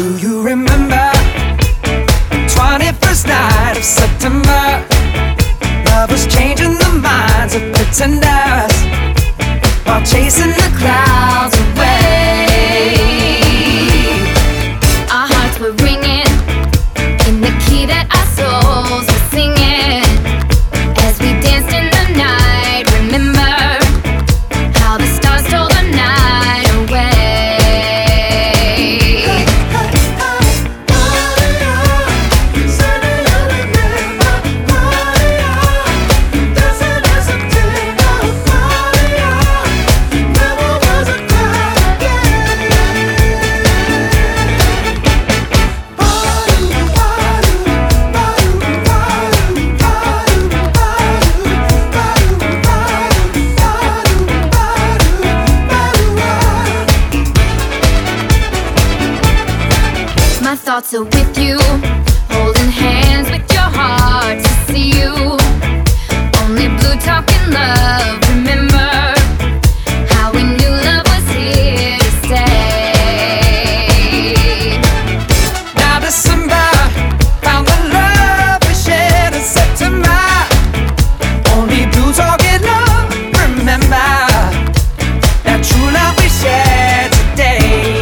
Do you remember 21st night of September? Love was changing the minds of pretenders while chasing the clouds away. Our hearts were ringing in the key that our souls were singing as we danced in the night. Remember how the stars stole the night away. My thoughts are with you, holding hands with your heart to see you. Only blue talking love. Remember how we knew love was here to stay. Now December found the love we shared in September. Only blue talking love. Remember that true love we shared today.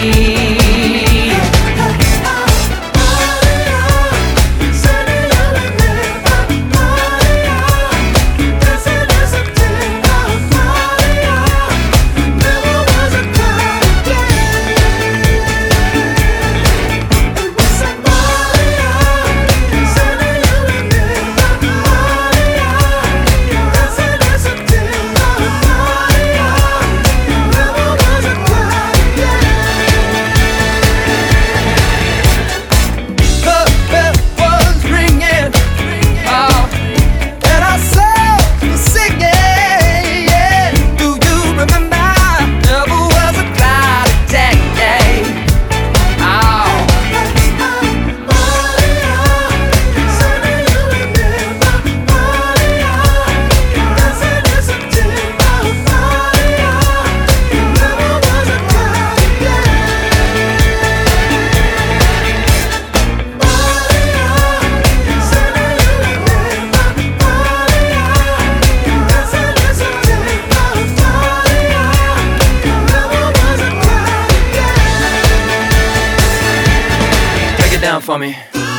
Down for me.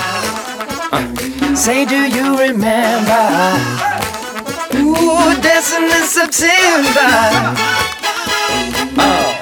Say, do you remember? Ooh, dancing in September. Oh.